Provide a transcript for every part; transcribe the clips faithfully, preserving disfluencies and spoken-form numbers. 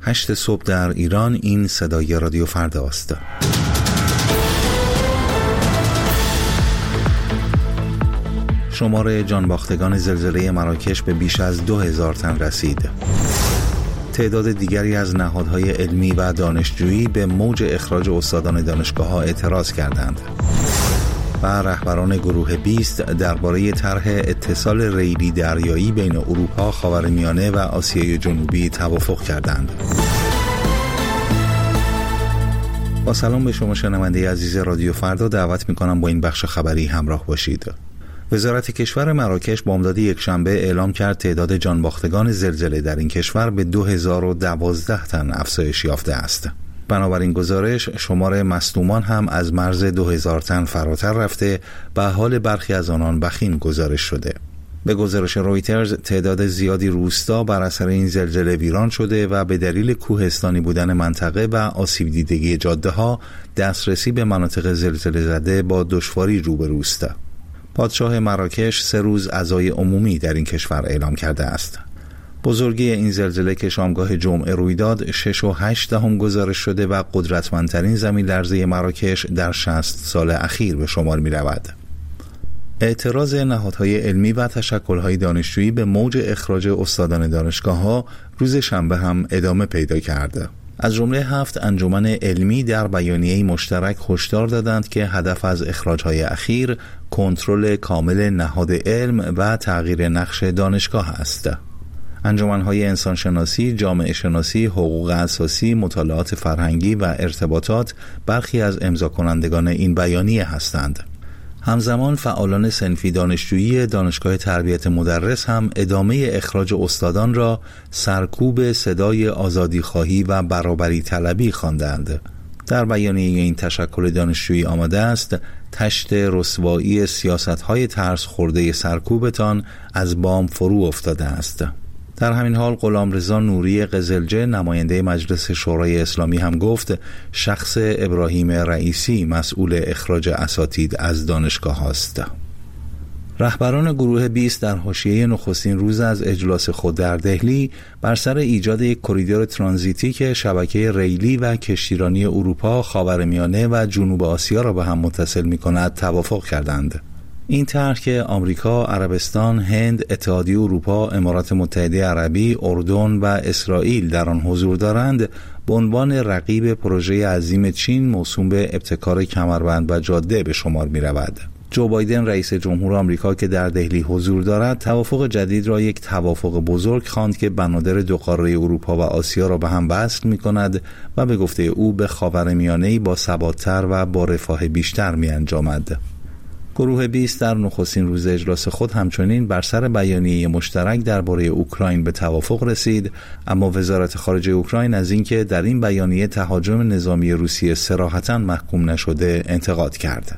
هشت صبح در ایران. این صدای رادیو فردا است. شمار جانباختگان زلزله مراکش به بیش از دو هزار تن رسید. تعداد دیگری از نهادهای علمی و دانشجویی به موج اخراج استادان دانشگاه‌ها اعتراض کردند. و رهبران گروه بیست درباره طرح اتصال ریلی دریایی بین اروپا، خاورمیانه و آسیای جنوبی توافق کردند. با سلام به شما شنونده عزیز رادیو فردا، دعوت می‌کنم با این بخش خبری همراه باشید. وزارت کشور مراکش بامداد یکشنبه اعلام کرد تعداد جانباختگان زلزله در این کشور به دو هزار و دوازده تن افزایش یافته است. بنابراین گزارش شمار مصدومان هم از مرز دو هزار تن فراتر رفته و حال برخی از آنان وخیم گزارش شده. به گزارش رویترز تعداد زیادی روستا بر اثر این زلزله ویران شده و به دلیل کوهستانی بودن منطقه و آسیب دیدگی جاده ها دسترسی به مناطق زلزله زده با دشواری روبروست. پادشاه مراکش سه روز عزای عمومی در این کشور اعلام کرده است. بزرگی این زلزله که شامگاه جمعه روی داد شش و هشت دهم گزارش شده و قدرتمندترین زمین لرزه مراکش در شصت سال اخیر به شمار می رود. اعتراض نهادهای علمی و تشکل‌های دانشجویی به موج اخراج استادان دانشگاه‌ها روز شنبه هم ادامه پیدا کرده. از جمله هفت انجمن علمی در بیانیه مشترک هشدار دادند که هدف از اخراج‌های اخیر کنترل کامل نهاد علم و تغییر نقش دانشگاه است. انجمن‌های انسانشناسی، جامعه شناسی، حقوق اساسی، مطالعات فرهنگی و ارتباطات برخی از امضا کنندگان این بیانیه هستند. همزمان فعالان صنفی دانشجویی دانشگاه تربیت مدرس هم ادامه اخراج استادان را سرکوب صدای آزادیخواهی و برابری طلبی خواندند. در بیانیه این تشکل دانشجویی آمده است: تشت رسوایی سیاست‌های ترس خورده سرکوبتان از بام فرو افتاده است. در همین حال غلامرضا نوری قزلجه نماینده مجلس شورای اسلامی هم گفت شخص ابراهیم رئیسی مسئول اخراج اساتید از دانشگاه است. رهبران گروه بیست در حاشیه نخستین روز از اجلاس خود در دهلی بر سر ایجاد یک کریدور ترانزیتی که شبکه ریلی و کشتیرانی اروپا، خاورمیانه و جنوب آسیا را به هم متصل می‌کند توافق کردند. این طرح که آمریکا، عربستان، هند، اتحادیه اروپا، امارات متحده عربی، اردن و اسرائیل در آن حضور دارند، به عنوان رقیب پروژه عظیم چین موسوم به ابتکار کمربند و جاده به شمار می رود. جو بایدن رئیس جمهور آمریکا که در دهلی حضور دارد، توافق جدید را یک توافق بزرگ خواند که بنادر دو قاره اروپا و آسیا را به هم وصل می کند و به گفته او به خاورمیانه‌ای با ثبات‌تر و با رفاه بیشتر می انجامد. گروه بیست در نخستین روز اجلاس خود همچنین بر سر بیانیه مشترک درباره اوکراین به توافق رسید، اما وزارت خارجه اوکراین از اینکه در این بیانیه تهاجم نظامی روسیه صراحتاً محکوم نشده انتقاد کرد.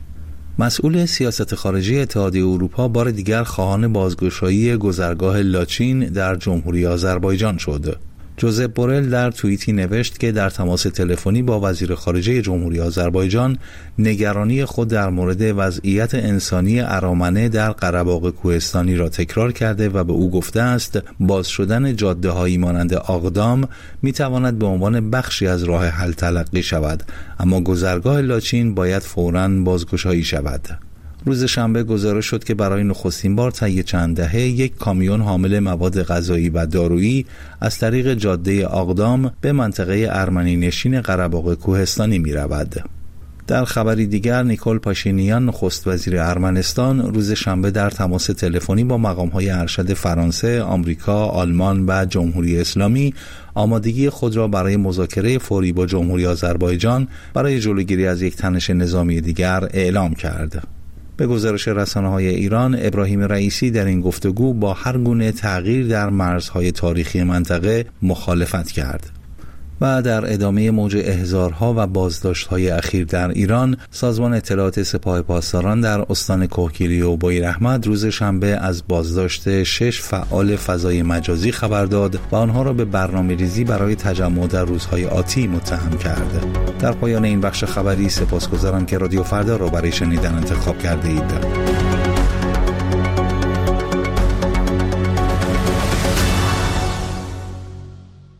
مسئول سیاست خارجی اتحادیه اروپا بار دیگر خواهان بازگشایی گذرگاه لاچین در جمهوری آذربایجان شد. جوزپ بورل در توییتی نوشت که در تماس تلفنی با وزیر خارجه جمهوری آذربایجان نگرانی خود در مورد وضعیت انسانی ارامنه در قره‌باغ کوهستانی را تکرار کرده و به او گفته است باز شدن جاده‌هایی مانند آقدام می‌تواند به عنوان بخشی از راه حل تلقی شود، اما گذرگاه لاچین باید فوراً بازگشایی شود. روز شنبه گزارش شد که برای نخستین بار طی چند دهه یک کامیون حامل مواد غذایی و دارویی از طریق جاده آقدام به منطقه ارمنی نشین قره‌باغ کوهستانی می رود. در خبری دیگر نیکول پاشینیان نخست وزیر ارمنستان روز شنبه در تماس تلفنی با مقام‌های ارشد فرانسه، آمریکا، آلمان و جمهوری اسلامی آمادگی خود را برای مذاکره فوری با جمهوری آذربایجان برای جلوگیری از یک تنش نظامی دیگر اعلام کرد. به گزارش رسانه‌های ایران، ابراهیم رئیسی در این گفتگو با هر گونه تغییر در مرزهای تاریخی منطقه مخالفت کرد. و در ادامه موج احضارها و بازداشت‌های اخیر در ایران، سازمان اطلاعات سپاه پاسداران در استان کوهگیری و بویراحمد روز شنبه از بازداشت شش فعال فضای مجازی خبر داد و آنها را به برنامه‌ریزی برای تجمع در روزهای آتی متهم کرد. در پایان این بخش خبری سپاسگزارم که رادیو فردا را برای شنیدن انتخاب کرده اید.